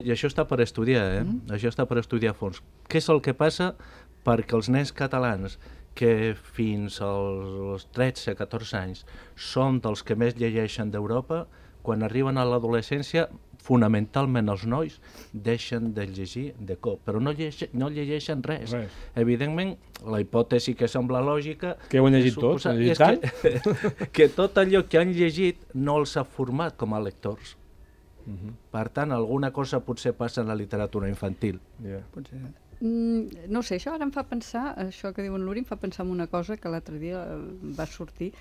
I això està per estudiar, Això està per estudiar a fons. Què és el que passa perquè els nens catalans que fins als 13-14 anys són dels que més llegeixen d'Europa, quan arriben a l'adolescència, fonamentalment els nois deixen de llegir de cop, però no llegeixen res. Evidentment, la hipòtesi que sembla lògica... Que ho han llegit tots? És que tot allò que han llegit no els ha format com a lectors. Per tant, alguna cosa potser passa en la literatura infantil. No sé, això ara em fa pensar, això que diu en Luri, em fa pensar en una cosa que l'altre dia va sortir.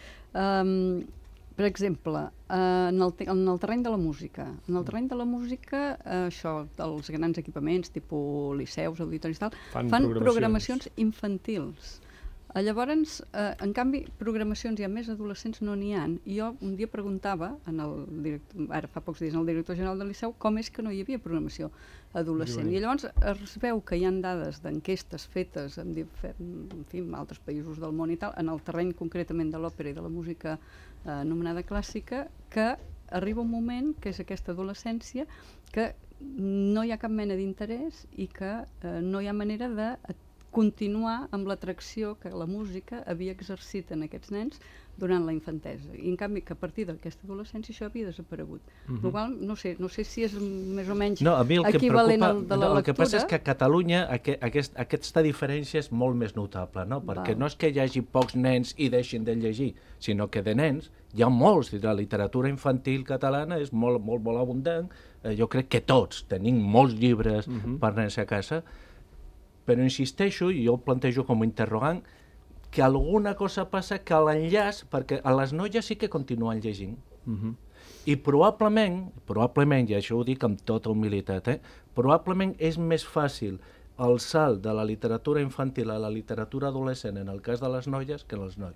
Per exemple, en el terreny de la música. En el terreny de la música, això, els grans equipaments, tipus liceus, auditoris i tal, fan programacions infantils. Llavors, en canvi, programacions i a més adolescents no n'hi ha. I jo un dia preguntava, ara fa pocs dies, al director general del Liceu, com és que no hi havia programació adolescent. I llavors es veu que hi ha dades d'enquestes fetes en altres països del món i tal, en el terreny concretament de l'òpera i de la música anomenada clàssica, que arriba un moment, que és aquesta adolescència, que no hi ha cap mena d'interès i que no hi ha manera de continuar amb l'atracció que la música havia exercit en aquests nens durant la infantesa. I en canvi que a partir d'aquesta adolescència això havia desaparegut. El qual no sé si és més o menys equivalent al de la lectura. El que passa és que a Catalunya aquesta diferència és molt més notable, no? Perquè no és que hi hagi pocs nens i deixin de llegir, sinó que de nens hi ha molts. La literatura infantil catalana és molt, molt, molt abundant. Jo crec que tots tenim molts llibres per nens a casa, però insisteixo, i jo ho plantejo com a interrogant, que alguna cosa passa que l'enllaç, perquè a les noies sí que continuen llegint, i probablement, i això ho dic amb tota humilitat, probablement és més fàcil el salt de la literatura infantil a la literatura adolescent en el cas de les noies que en els nois.